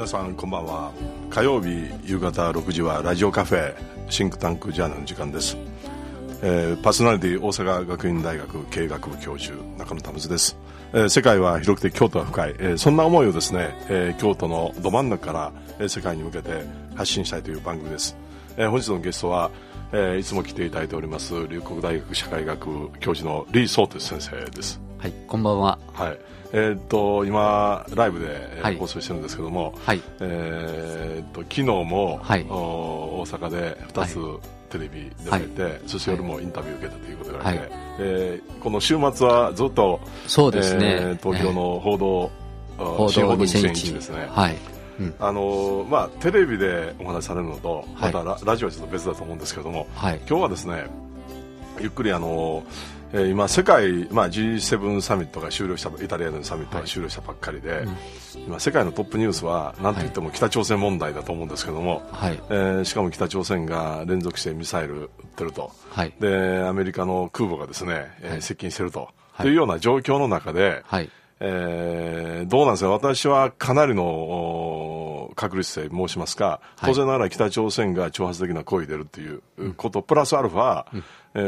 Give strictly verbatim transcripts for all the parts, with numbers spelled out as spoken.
さんこんばんは。火曜日夕方ろくじはラジオカフェシンクタンクジャーナルの時間です。えー、パーソナリティ大阪学院大学経営学部教授中野保です。えー、世界は広くて京都は深い、えー、そんな思いをですね、えー、京都のど真ん中から、えー、世界に向けて発信したいという番組です。えー、本日のゲストは、えー、いつも来ていただいております龍谷大学社会学部教授の李相哲先生です。 はい、こんばんは。 はい、えー、っと今ライブで、はい、放送してるんですけども、はい、えー、っと昨日も、はい、大阪でふたつ、はい、テレビ出られて、はい、そして夜もインタビュー受けたということで、はい、えー、この週末はずっとそうですね、 えー、東京の報道、えー、 報道にせんいちですね、はい、うん、あのまあ、テレビでお話しされるのと、はい、また ラ, ラジオはちょっと別だと思うんですけども、はい、今日はですねゆっくりあのえー、今世界、まあ、ジーセブン サミットが終了したイタリアのサミットが終了したばっかりで、はい、今世界のトップニュースは何といっても北朝鮮問題だと思うんですけども、はい、えー、しかも北朝鮮が連続してミサイル撃ってると、はい、でアメリカの空母がですね、えー、接近してると、はい、というような状況の中で、はい、えー、どうなんですか。私はかなりの確率性申しますが、当然ながら北朝鮮が挑発的な行為に出るということ、うん、プラスアルファ、うん、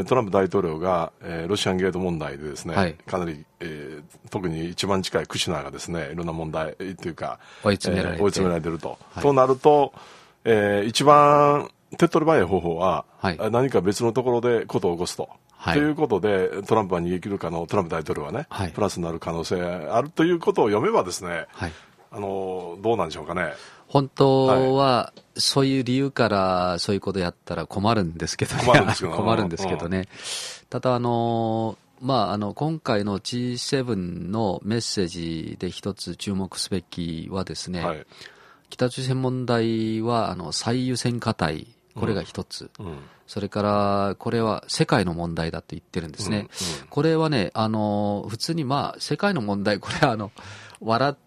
トランプ大統領が、えー、ロシアンゲート問題でですね、はい、かなり、えー、特に一番近いクシュナーがですねいろんな問題というか追い詰められて、 えー、追い詰められていると、はい、となると、えー、一番手っ取り早い方法は、はい、何か別のところでことを起こすと、はい、ということでトランプは逃げ切る可能トランプ大統領はね、はい、プラスになる可能性あるということを読めばですね、はい、あのどうなんでしょうかね。 本当はそういう理由からそういうことやったら困るんですけどね。 困るんですけど、 困るんですけどね、うん、ただあのまあ、あの今回の ジーセブン のメッセージで一つ注目すべきはですね、はい、北朝鮮問題はあの最優先課題、これが一つ、うんうん、それからこれは世界の問題だと言ってるんですね、うんうん、これはねあの普通にまあ世界の問題、これはあの笑って、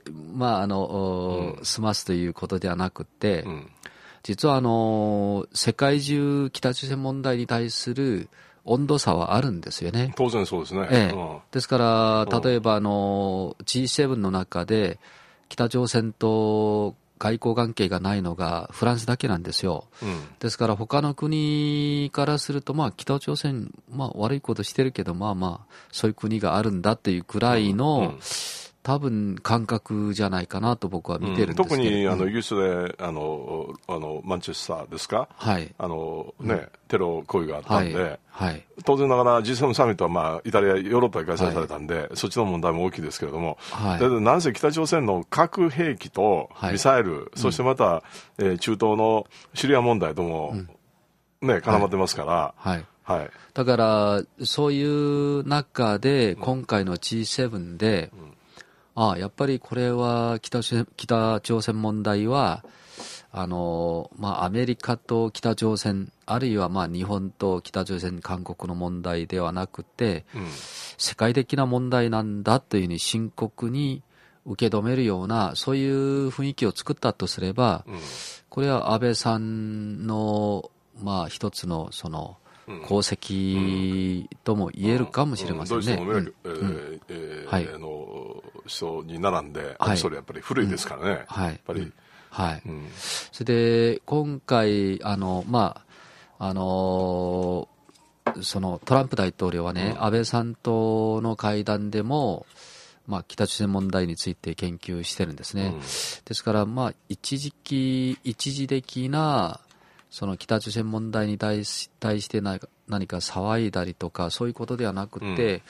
まああのうん、済ますということではなくて、うん、実はあの世界中北朝鮮問題に対する温度差はあるんですよね。 当然そうですね、 ええ、うん、ですから例えばあの ジーセブン の中で北朝鮮と外交関係がないのがフランスだけなんですよ、うん、ですから他の国からすると、まあ、北朝鮮、まあ、悪いことしてるけどまあまあそういう国があるんだっていうくらいの、うんうん、多分感覚じゃないかなと僕は見てるんですけど、うん、 特にあのイギリスであのあのマンチェスターですか、はい、あのね、うん、テロ行為があったんで、はいはい、当然ながら ジーセブン サミットは、まあ、イタリアヨーロッパで開催されたんで、はい、そっちの問題も大きいですけれども、はい、だけどなんせ北朝鮮の核兵器とミサイル、はい、そしてまた、うん、えー、中東のシリア問題とも、うん、ね、絡まってますから、はいはいはい、だからそういう中で今回の ジーセブン で、うん、ああやっぱりこれは 北, 北朝鮮問題はあの、まあ、アメリカと北朝鮮あるいはまあ日本と北朝鮮韓国の問題ではなくて、うん、世界的な問題なんだというふうに深刻に受け止めるようなそういう雰囲気を作ったとすれば、うん、これは安倍さんのまあ一つのその功績とも言えるかもしれませんね。 ドイツのメルケルの首相に並んで、はい、それやっぱり古いですからね。はい、やっぱり、うんはい、うん、それで今回あのまああのそのトランプ大統領はね、うん、安倍さんとの会談でも、まあ、北朝鮮問題について研究してるんですね、うん、ですからまあ一時期一時的なその北朝鮮問題に対し、対して何か、何か騒いだりとかそういうことではなくて、うんうん、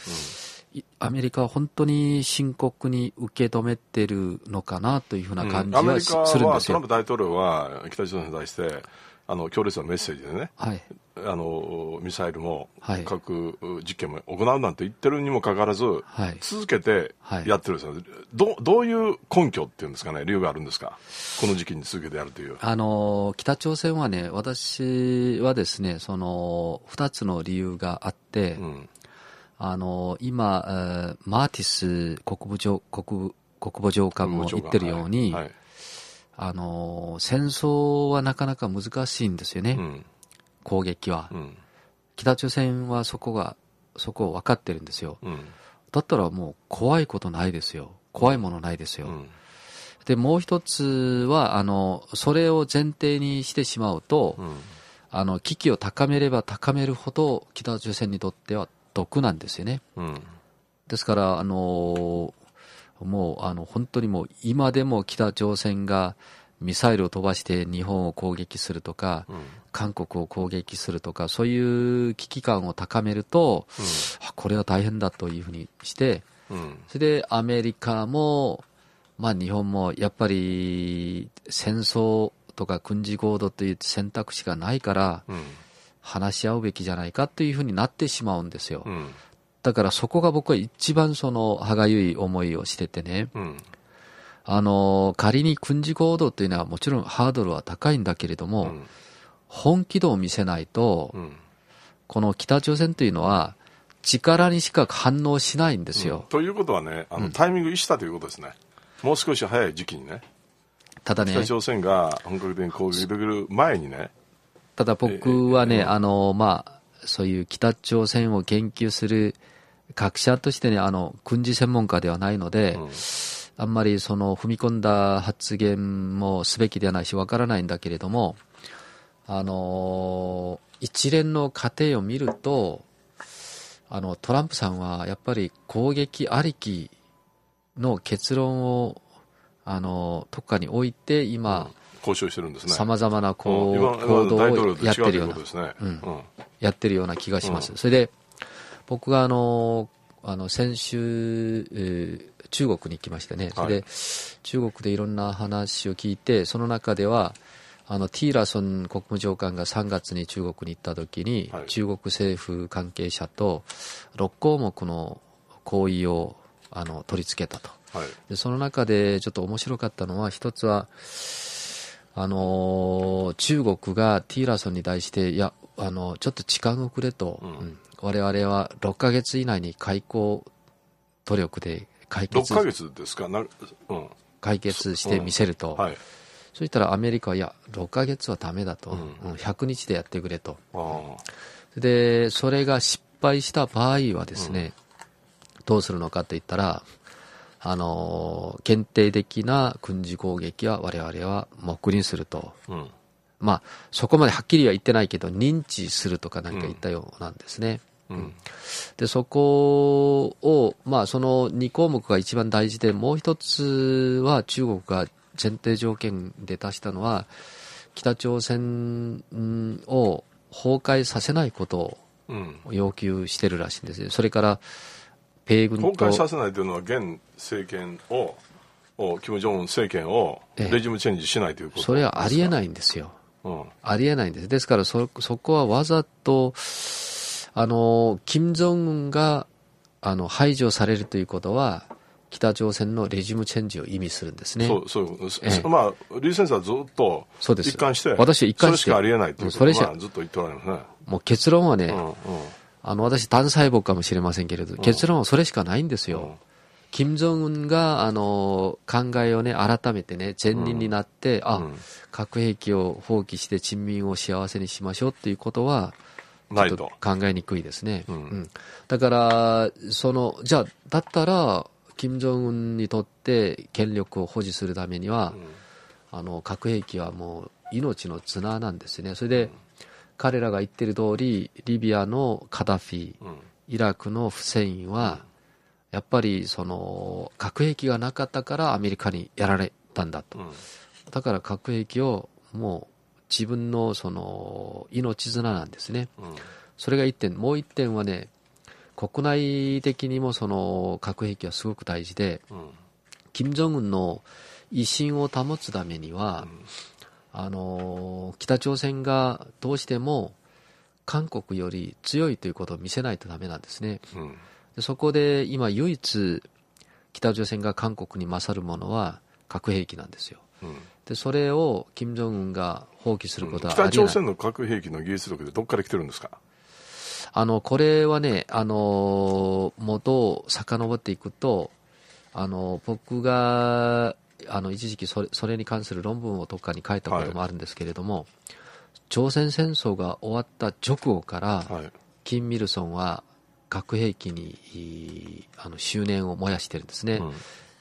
アメリカは本当に深刻に受け止めてるのかなというふうな感じは、うん、するんですよ。アメリカはトランプ大統領は北朝鮮に対してあの強烈なメッセージでね、はい、あのミサイルも核実験も行うなんて言ってるにもかかわらず、はい、続けてやってるんですよ、はい、ど, どういう根拠っていうんですかね、理由があるんですか、この時期に続けてやるという。 あの北朝鮮はね、私はですねそのふたつの理由があって、うん、あの今マーティス国務長 国, 国防長官も言ってるように、はいはい、あの戦争はなかなか難しいんですよね、うん、攻撃は、うん、北朝鮮はそこがそこを分かってるんですよ、うん、だったらもう怖いことないですよ、怖いものないですよ、うん、 で、もう一つは、あの、それを前提にしてしまうと、うん、あの、危機を高めれば高めるほど、北朝鮮にとっては毒なんですよね。うん、ですから、あの、もう、あの、本当にもう、今でも北朝鮮がミサイルを飛ばして日本を攻撃するとか、うん、韓国を攻撃するとか、そういう危機感を高めると、うん、これは大変だというふうにして、うん、それでアメリカも、まあ日本もやっぱり戦争とか軍事行動という選択肢がないから話し合うべきじゃないかというふうになってしまうんですよ。うん、だからそこが僕は一番その歯がゆい思いをしててね。うん、あの、仮に軍事行動というのはもちろんハードルは高いんだけれども、うん、本気度を見せないと、うん、この北朝鮮というのは力にしか反応しないんですよ。 うん、ということはね、あのタイミング一したということですね。もう少し早い時期にね。ただね、北朝鮮が本格的に攻撃できる前にね。 ただ僕はね、あの、まあ、そういう北朝鮮を研究する学者としてね、あの、軍事専門家ではないので、うん、あんまりその踏み込んだ発言もすべきではないし、わからないんだけれども、あの、一連の過程を見ると、あの、トランプさんはやっぱり攻撃ありきの結論をあのどっかに置いて今、うん、 交渉してるんですね。 さまざまなこう、うん、行動をやってるような、ねうんうん、やってるような気がします。うん、それで僕があのあの先週、えー、中国に行きましてね。それで、はい、中国でいろんな話を聞いて、その中ではあのティーラソン国務長官がさんがつに中国に行った時に、はい、中国政府関係者とろっこうもくの合意をあの取り付けたと、はい、でその中でちょっと面白かったのは、一つはあの中国がティーラソンに対して、いやあのちょっと時間をくれと、うんうん、我々はろっかげつ以内に外交努力で解決ろっかげつですかな、うん、 解決してみせると、うんはい、そしたらアメリカは、いやろっかげつはダメだと、うん、ひゃくにちでやってくれと。でそれが失敗した場合はですね、うん、どうするのかといったら、あの限定的な軍事攻撃は我々は黙認すると、うん、まあそこまではっきりは言ってないけど認知するとか何か言ったようなんですね。うんうん、でそこを、まあ、そのにこうもくが一番大事で、もう一つは中国が前提条件で出したのは、北朝鮮を崩壊させないことを要求してるらしいんですよ。それから米軍と崩壊させないというのは、現政権を金正恩政権をレジムチェンジしないということですか。 それはありえないんですよ、うん、ありえないんです。ですからそ、そこはわざとあの金正恩があの排除されるということは、北朝鮮のレジムチェンジを意味するんですね。 そうそう、ええ、まあ李先生はずっと一貫して、 私は一貫してそれしかありえないということを、まあ、ずっと言っておられますね。 もう結論はね、うんうん、あの私単細胞かもしれませんけれど、うん、結論はそれしかないんですよ。うん、金正恩があの考えをね改めてね前任になって、うん、あ、うん、核兵器を放棄して人民を幸せにしましょうっていうことはちょっと考えにくいですね。うんうん、だからそのじゃあだったら金正恩にとって権力を保持するためには、うん、あの核兵器はもう命の綱なんですね。それで、うん、彼らが言ってる通り、リビアのカダフィ、うん、イラクのフセインは、うん、やっぱりその核兵器がなかったからアメリカにやられたんだと。うん、だから核兵器をもう自分のその命綱なんですね。うん、それが一点。もう一点はね、国内的にもその核兵器はすごく大事で、うん、金正恩の威信を保つためには、うん、あの北朝鮮がどうしても韓国より強いということを見せないとダメなんですね。うん、でそこで今唯一北朝鮮が韓国に勝るものは核兵器なんですよ。うん、でそれを金正恩が放棄することはありえない。 北朝鮮の核兵器の技術力でどこから来てるんですか。 あのこれはね、あの元を遡っていくと、あの僕があの一時期それ、それに関する論文をどっかに書いたこともあるんですけれども、はい、朝鮮戦争が終わった直後から、はい、キム・イルソンは核兵器にあの執念を燃やしてるんですね。うん、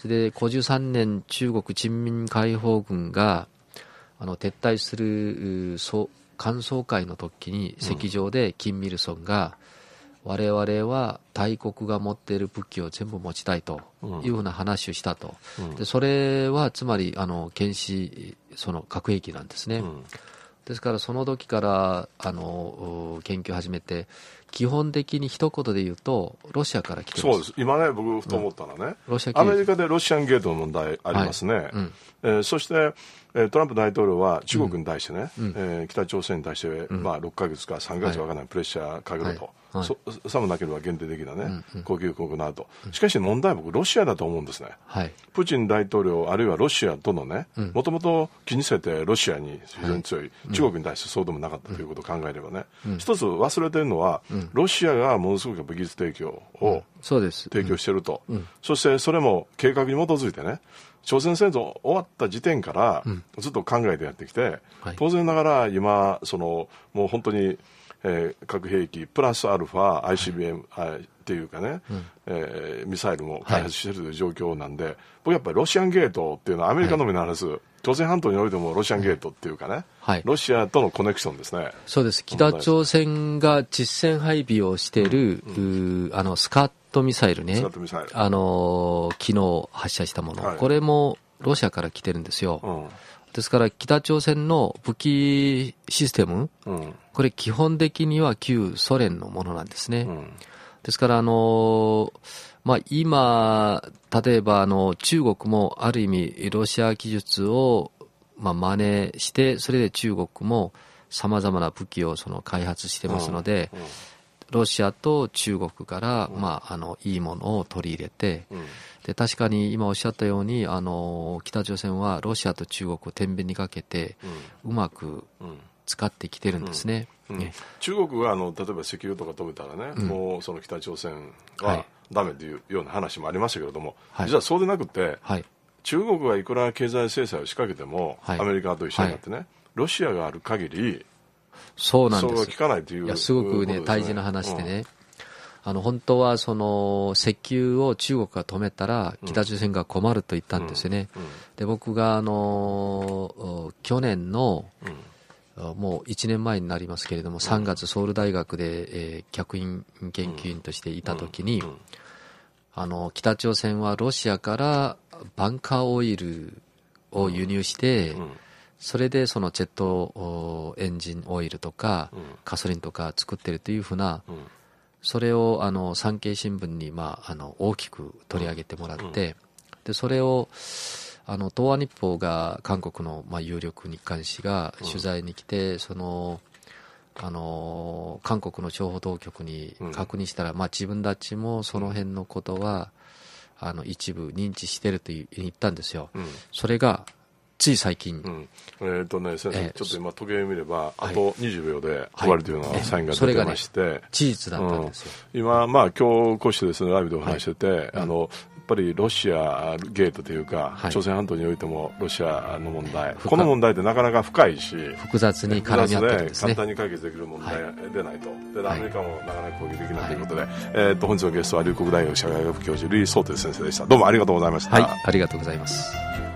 それでごじゅうさんねん中国人民解放軍があの撤退する歓送会の時に席上で金日成が、うん、我々は大国が持っている武器を全部持ちたいというふうな話をしたと、うん、でそれはつまりあの原子その核兵器なんですね、うん、ですからその時からあの研究を始めて基本的に一言で言うとロシアから来てます。 そうです。今ね僕ふと思ったのはね、うん、ロシアアメリカでロシアンゲートの問題ありますね、はいうん、えー、そしてトランプ大統領は中国に対してね、うんえー、北朝鮮に対して、うんまあ、ろっかげつかさんかげつわからない、はい、プレッシャーかけると、はいはい、さもなければ限定的な、ねうんうん、攻撃を行うと。しかし問題は僕ロシアだと思うんですね、はい、プーチン大統領あるいはロシアとのねもともと気にせてロシアに非常に強い、はい、中国に対してそうでもなかったということを考えればね、うん、一つ忘れてるのは、うん、ロシアがものすごく武器提供を提供していると、うんうん、そしてそれも計画に基づいてね朝鮮戦争終わった時点からずっと考えてやってきて、うんはい、当然ながら今そのもう本当に、えー、核兵器プラスアルファ アイシービーエム、はい、っていうかね、うんえー、ミサイルも開発しているという状況なんで、はい、僕やっぱりロシアンゲートっていうのはアメリカのみならず、はい、朝鮮半島においてもロシアンゲートっていうかね、はい、ロシアとのコネクションですね。 そうです。北朝鮮が実戦配備をしている、うんうん、あのスカットミサイルね、あの昨日発射したもの、はい、これもロシアから来てるんですよ、うん、ですから北朝鮮の武器システム、うん、これ基本的には旧ソ連のものなんですね、うん、ですからあの、まあ、今例えばあの中国もある意味ロシア技術をまあ真似してそれで中国もさまざまな武器をその開発してますので、うんうんロシアと中国から、うんまあ、あのいいものを取り入れて、うん、で確かに今おっしゃったようにあの北朝鮮はロシアと中国を天秤にかけて、うん、うまく使ってきてるんですね、 うんうん、中国があの例えば石油とか止めたらね、うん、もうその北朝鮮はダメというような話もありましたけれども、はい、実はそうでなくて、はい、中国がいくら経済制裁を仕掛けても、はい、アメリカと一緒になってね、はい、ロシアがある限りそうなんです。 そう聞かないという。 いやすごくね大事な話でね、うん、あの本当はその石油を中国が止めたら北朝鮮が困ると言ったんですよね。うんうん、で僕があの去年の、もういちねんまえになりますけれどもさんがつソウル大学で、えー、客員研究員としていたときに、あの北朝鮮はロシアからバンカーオイルを輸入して、それでそのジェットエンジンオイルとかガソリンとか作ってるというふうな、それをあの産経新聞にまああの大きく取り上げてもらって、でそれをあの東亜日報が韓国のまあ有力日刊紙が取材に来て、そのあの韓国の情報当局に確認したら、まあ自分たちもその辺のことはあの一部認知してると言ったんですよ。それがつい最近、 うんえーとね、先生、えー、ちょっと今時計を見ればあとにじゅうびょうで終わるというようなサインが出てまして、はいはいね、 事実だったんですよ、 うん、今、まあ、今日こうしてですねライブでお話してて、はい、あのやっぱりロシアゲートというか、はい、朝鮮半島においてもロシアの問題、この問題ってなかなか深いし複雑に絡み合ってるんですね。 簡単に解決できる問題でないと、はい、でアメリカもなかなか攻撃できないということで、はいえー、と本日のゲストは龍谷大学社会学部教授瑠井聡哲先生でした。どうもありがとうございました。 はい、ありがとうございます。